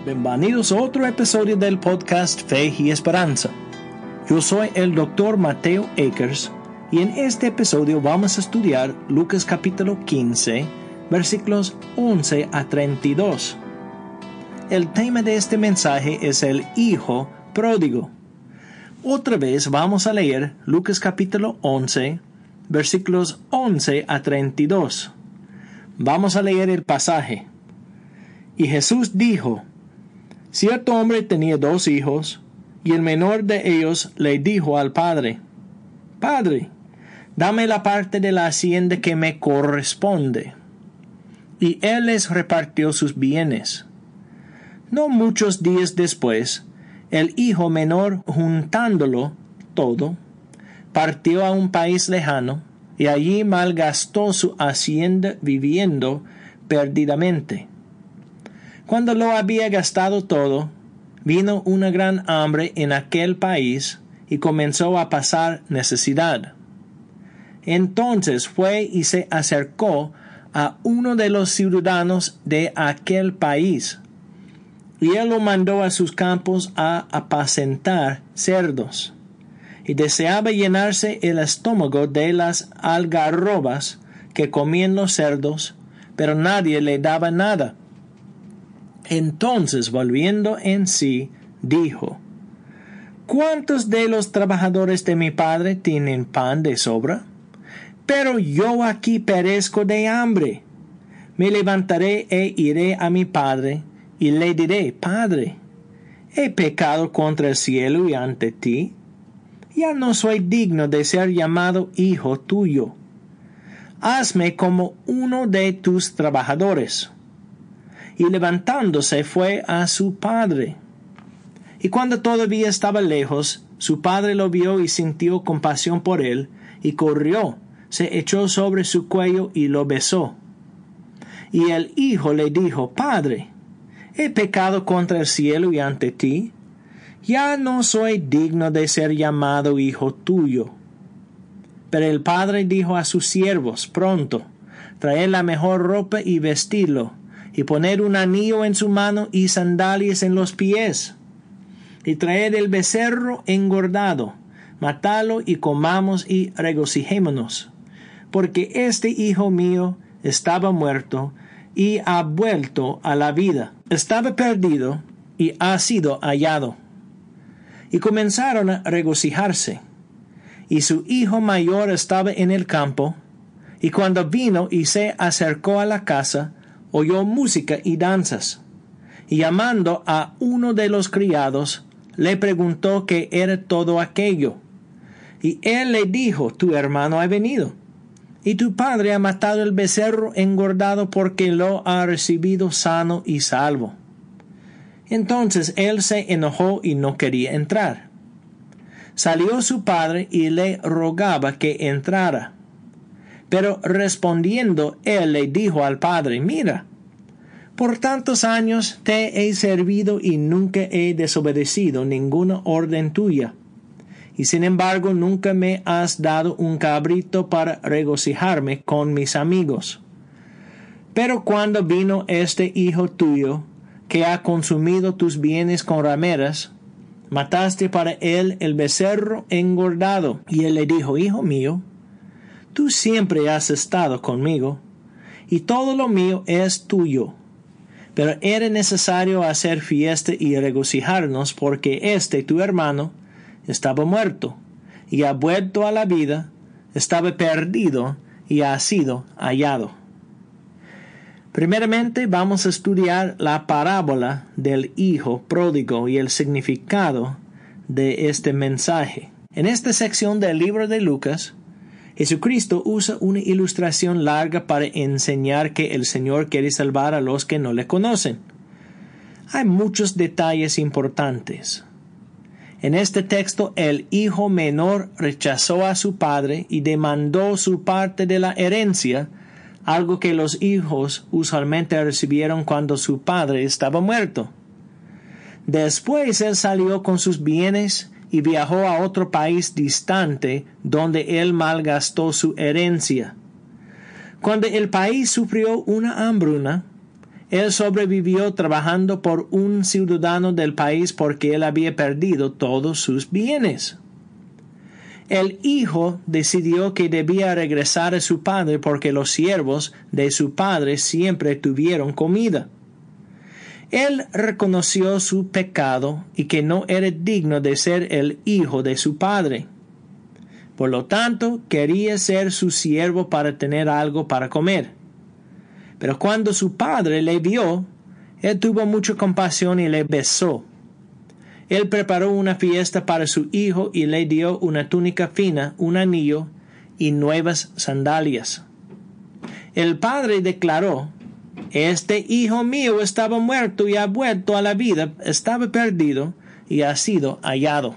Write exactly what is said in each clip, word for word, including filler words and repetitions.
Bienvenidos a otro episodio del podcast Fe y Esperanza. Yo soy el doctor Mateo Akers y en este episodio vamos a estudiar Lucas capítulo quince, versículos once a treinta y dos. El tema de este mensaje es el Hijo Pródigo. Otra vez vamos a leer Lucas capítulo once, versículos once a treinta y dos. Vamos a leer el pasaje. Y Jesús dijo: Cierto hombre tenía dos hijos, y el menor de ellos le dijo al padre: Padre, dame la parte de la hacienda que me corresponde. Y él les repartió sus bienes. No muchos días después, el hijo menor, juntándolo todo, partió a un país lejano, y allí malgastó su hacienda viviendo perdidamente. Cuando lo había gastado todo, vino una gran hambre en aquel país y comenzó a pasar necesidad. Entonces fue y se acercó a uno de los ciudadanos de aquel país, y él lo mandó a sus campos a apacentar cerdos, y deseaba llenarse el estómago de las algarrobas que comían los cerdos, pero nadie le daba nada. Entonces, volviendo en sí, dijo: ¿Cuántos de los trabajadores de mi padre tienen pan de sobra? Pero yo aquí perezco de hambre. Me levantaré e iré a mi padre, y le diré: Padre, he pecado contra el cielo y ante ti. Ya no soy digno de ser llamado hijo tuyo. Hazme como uno de tus trabajadores. Y levantándose fue a su padre. Y cuando todavía estaba lejos, su padre lo vio y sintió compasión por él, y corrió, se echó sobre su cuello y lo besó. Y el hijo le dijo: Padre, he pecado contra el cielo y ante ti. Ya no soy digno de ser llamado hijo tuyo. Pero el padre dijo a sus siervos: Pronto, traed la mejor ropa y vestidlo, y poned un anillo en su mano y sandalias en los pies. Y traed el becerro engordado, matadlo y comamos y regocijémonos. Porque este hijo mío estaba muerto y ha vuelto a la vida. Estaba perdido y ha sido hallado. Y comenzaron a regocijarse. Y su hijo mayor estaba en el campo, y cuando vino y se acercó a la casa, oyó música y danzas. Y llamando a uno de los criados, le preguntó qué era todo aquello. Y él le dijo: Tu hermano ha venido, y tu padre ha matado el becerro engordado porque lo ha recibido sano y salvo. Entonces él se enojó y no quería entrar. Salió su padre y le rogaba que entrara. Pero respondiendo él le dijo al padre: Mira, por tantos años te he servido y nunca he desobedecido ninguna orden tuya. Y sin embargo nunca me has dado un cabrito para regocijarme con mis amigos. Pero cuando vino este hijo tuyo, que ha consumido tus bienes con rameras, mataste para él el becerro engordado. Y él le dijo: Hijo mío, tú siempre has estado conmigo, y todo lo mío es tuyo. Pero era necesario hacer fiesta y regocijarnos, porque este tu hermano estaba muerto, y ha vuelto a la vida, estaba perdido, y ha sido hallado. Primeramente vamos a estudiar la parábola del Hijo Pródigo y el significado de este mensaje. En esta sección del libro de Lucas, Jesucristo usa una ilustración larga para enseñar que el Señor quiere salvar a los que no le conocen. Hay muchos detalles importantes. En este texto, el hijo menor rechazó a su padre y demandó su parte de la herencia, algo que los hijos usualmente recibieron cuando su padre estaba muerto. Después él salió con sus bienes y viajó a otro país distante, donde él malgastó su herencia. Cuando el país sufrió una hambruna, Él sobrevivió trabajando por un ciudadano del país porque él había perdido todos sus bienes. El hijo decidió que debía regresar a su padre porque los siervos de su padre siempre tuvieron comida. Él reconoció su pecado y que no era digno de ser el hijo de su padre. Por lo tanto, quería ser su siervo para tener algo para comer. Pero cuando su padre le vio, él tuvo mucha compasión y le besó. Él preparó una fiesta para su hijo y le dio una túnica fina, un anillo y nuevas sandalias. El padre declaró: «Este hijo mío estaba muerto y ha vuelto a la vida, estaba perdido y ha sido hallado».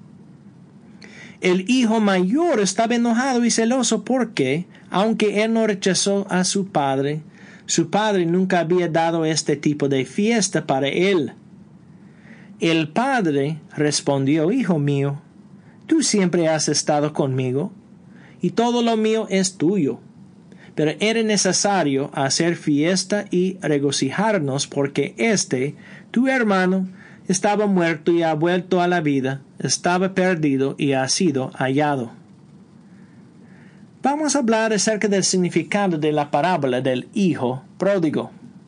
El hijo mayor estaba enojado y celoso porque, aunque él no rechazó a su padre, su padre nunca había dado este tipo de fiesta para él. El padre respondió: «Hijo mío, tú siempre has estado conmigo, y todo lo mío es tuyo. Pero era necesario hacer fiesta y regocijarnos porque este, tu hermano, estaba muerto y ha vuelto a la vida, estaba perdido y ha sido hallado». Vamos a hablar acerca del significado de la parábola del hijo pródigo.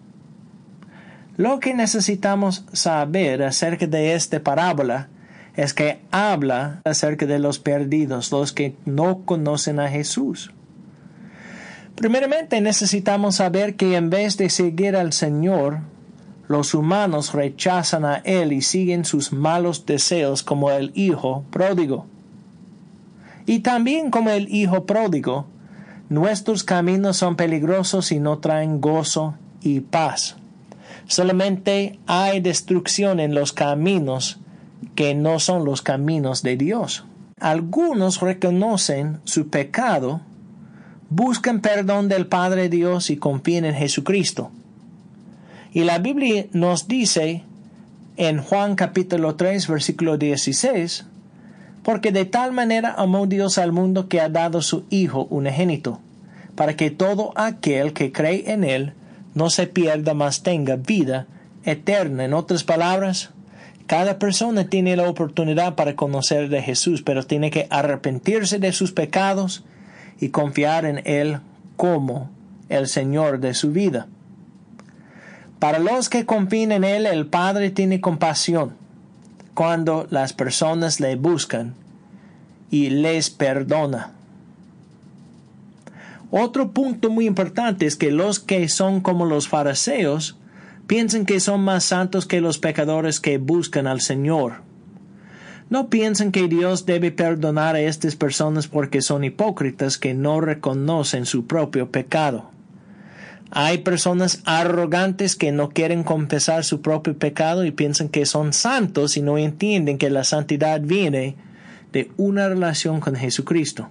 Lo que necesitamos saber acerca de esta parábola es que habla acerca de los perdidos, los que no conocen a Jesús. Primeramente necesitamos saber que en vez de seguir al Señor, los humanos rechazan a Él y siguen sus malos deseos como el hijo pródigo. Y también como el hijo pródigo, nuestros caminos son peligrosos y no traen gozo y paz. Solamente hay destrucción en los caminos que no son los caminos de Dios. Algunos reconocen su pecado, buscan perdón del Padre Dios y confían en Jesucristo. Y la Biblia nos dice en Juan capítulo tres, versículo dieciséis, «Porque de tal manera amó Dios al mundo que ha dado su Hijo unigénito, para que todo aquel que cree en Él no se pierda, mas tenga vida eterna». En otras palabras, cada persona tiene la oportunidad para conocer de Jesús, pero tiene que arrepentirse de sus pecados y confiar en Él como el Señor de su vida. Para los que confían en Él, el Padre tiene compasión cuando las personas le buscan y les perdona. Otro punto muy importante es que los que son como los fariseos piensan que son más santos que los pecadores que buscan al Señor. No piensan que Dios debe perdonar a estas personas porque son hipócritas que no reconocen su propio pecado. Hay personas arrogantes que no quieren confesar su propio pecado y piensan que son santos y no entienden que la santidad viene de una relación con Jesucristo.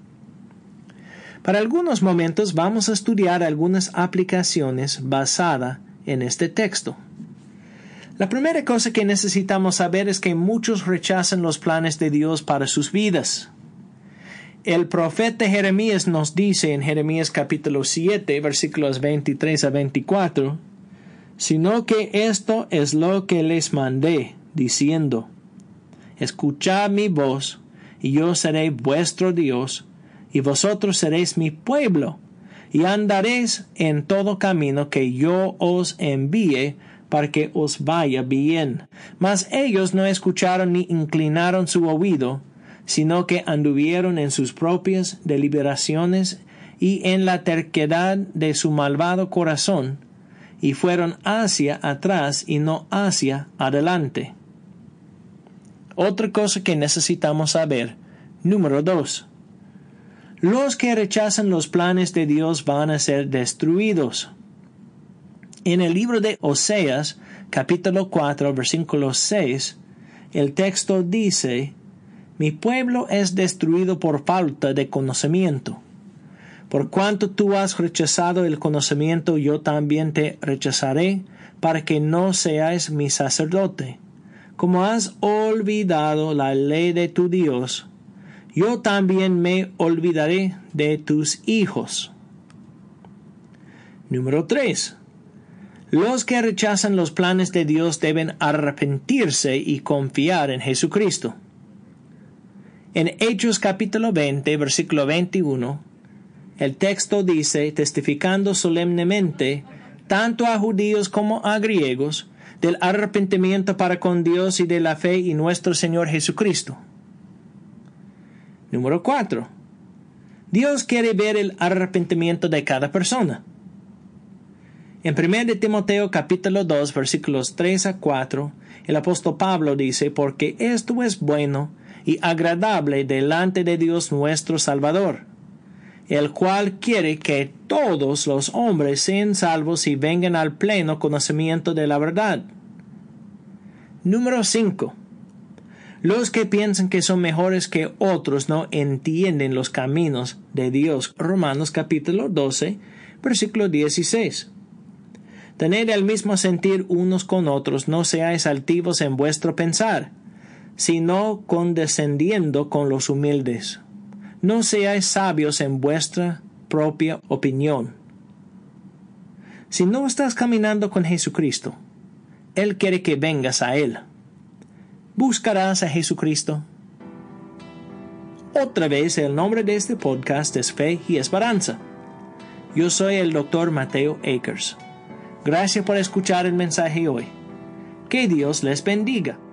Para algunos momentos vamos a estudiar algunas aplicaciones basadas en este texto. La primera cosa que necesitamos saber es que muchos rechazan los planes de Dios para sus vidas. El profeta Jeremías nos dice en Jeremías capítulo siete, versículos veintitrés a veinticuatro, «Sino que esto es lo que les mandé, diciendo, escuchad mi voz, y yo seré vuestro Dios, y vosotros seréis mi pueblo, y andaréis en todo camino que yo os envíe, para que os vaya bien». Mas ellos no escucharon ni inclinaron su oído, sino que anduvieron en sus propias deliberaciones y en la terquedad de su malvado corazón, y fueron hacia atrás y no hacia adelante. Otra cosa que necesitamos saber, número dos. Los que rechazan los planes de Dios van a ser destruidos. En el libro de Oseas, capítulo cuatro, versículo seis, el texto dice, «Mi pueblo es destruido por falta de conocimiento. Por cuanto tú has rechazado el conocimiento, yo también te rechazaré, para que no seas mi sacerdote. Como has olvidado la ley de tu Dios, yo también me olvidaré de tus hijos». Número tres. Los que rechazan los planes de Dios deben arrepentirse y confiar en Jesucristo. En Hechos capítulo veinte, versículo veintiuno, el texto dice, testificando solemnemente, tanto a judíos como a griegos, del arrepentimiento para con Dios y de la fe en nuestro Señor Jesucristo. Número cuatro. Dios quiere ver el arrepentimiento de cada persona. En primero de Timoteo capítulo dos, versículos tres a cuatro, el apóstol Pablo dice, porque esto es bueno y agradable delante de Dios nuestro Salvador, el cual quiere que todos los hombres sean salvos y vengan al pleno conocimiento de la verdad. Número cinco. Los que piensan que son mejores que otros no entienden los caminos de Dios. Romanos capítulo doce, versículo dieciséis. Tened el mismo sentir unos con otros, no seáis altivos en vuestro pensar, sino condescendiendo con los humildes. No seáis sabios en vuestra propia opinión. Si no estás caminando con Jesucristo, Él quiere que vengas a Él. ¿Buscarás a Jesucristo? Otra vez, el nombre de este podcast es Fe y Esperanza. Yo soy el doctor Mateo Akers. Gracias por escuchar el mensaje hoy. Que Dios les bendiga.